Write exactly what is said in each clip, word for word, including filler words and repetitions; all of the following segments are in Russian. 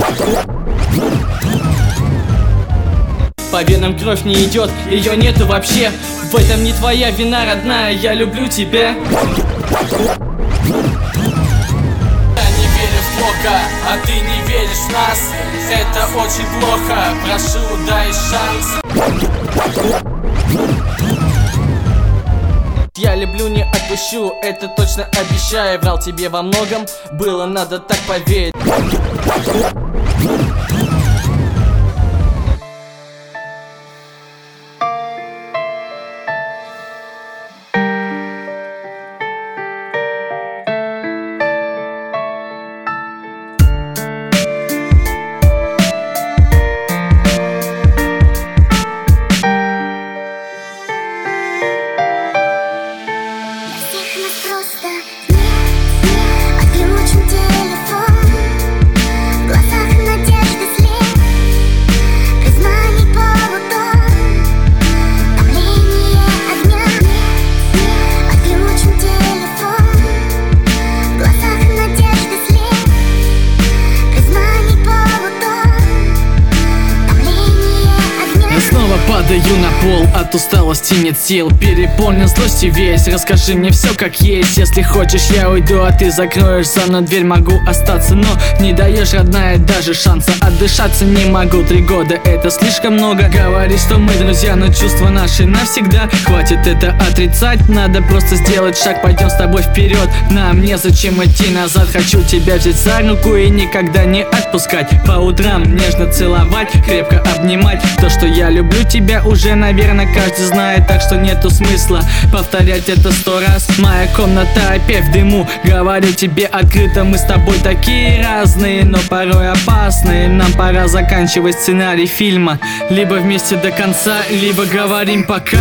По венам кровь не идет, ее нету вообще. В этом не твоя вина, родная, я люблю тебя. А ты не веришь в нас, это очень плохо. Прошу, дай шанс. Я люблю, не отпущу, это точно обещаю. Врал тебе во многом, было надо так поверить. Падаю на пол, от усталости нет сил. Переполнен злости весь, расскажи мне все как есть. Если хочешь, я уйду, а ты закроешь за мной дверь. Могу остаться, но не даешь, родная, даже шанса. Отдышаться не могу, три года это слишком много. Говоришь, что мы друзья, но чувства наши навсегда. Хватит это отрицать, надо просто сделать шаг. Пойдем с тобой вперед, нам незачем идти назад. Хочу тебя взять за руку и никогда не отпускать. По утрам нежно целовать, крепко обнимать. То, что я люблю тебя, уже, наверное, каждый знает, так что нету смысла повторять это сто раз. Моя комната опять в дыму, говорю тебе открыто, мы с тобой такие разные, но порой опасные. Нам пора заканчивать сценарий фильма, либо вместе до конца, либо говорим пока.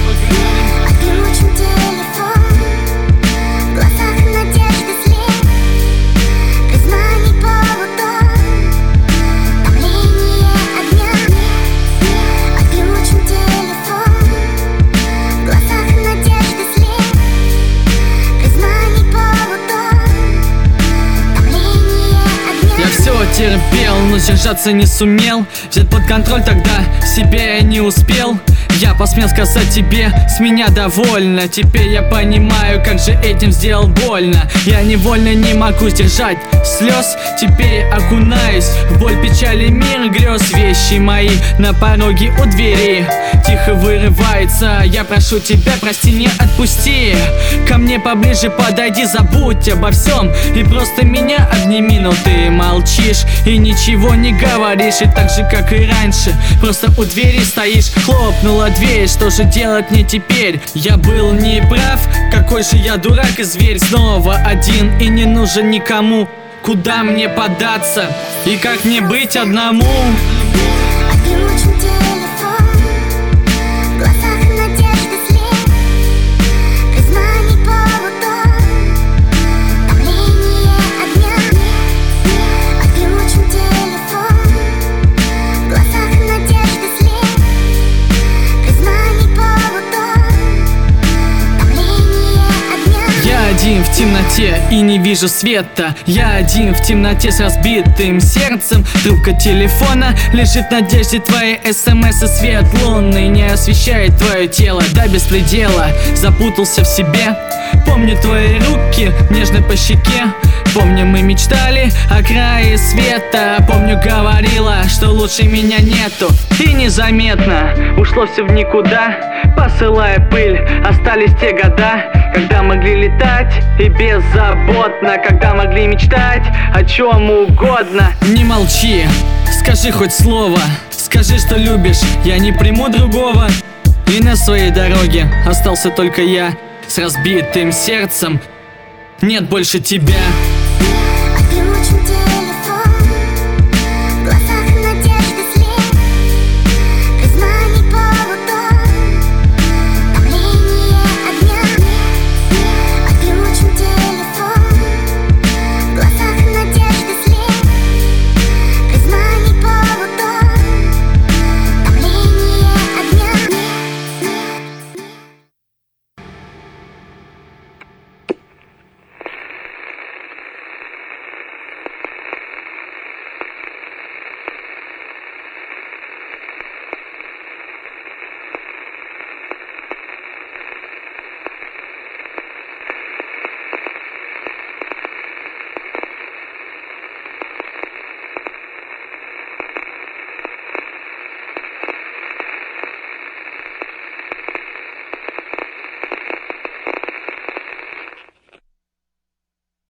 Терпел, но сдержаться не сумел. Взять под контроль тогда себя я не успел. Я посмел сказать тебе, с меня довольно. Теперь я понимаю, как же этим сделал больно. Я невольно не могу сдержать слез. Теперь я окунаюсь в боль, печали, мир грез. Вещи мои на пороге у двери тихо вырывается. Я прошу тебя, прости, не отпусти. Ко мне поближе подойди, забудь обо всем и просто меня обними. Но ты молчишь и ничего не говоришь. И так же, как и раньше, просто у двери стоишь. Хлопнула дверь, что же делать мне теперь? Я был неправ, какой же я дурак и зверь. Снова один и не нужен никому. Куда мне податься и как мне быть одному? Один в темноте и не вижу света. Я один в темноте с разбитым сердцем. Трубка телефона лежит в надежде твоей смс. И свет лунный не освещает твое тело до беспредела. Запутался в себе. Помню твои руки нежно по щеке. Помню, мы мечтали о крае света. Помню, говорила, что лучше меня нету. И незаметно ушло все в никуда, посылая пыль. Остались те года, когда могли летать и беззаботно, когда могли мечтать о чем угодно. Не молчи, скажи хоть слово, скажи, что любишь, я не приму другого. И на своей дороге остался только я с разбитым сердцем. Нет больше тебя.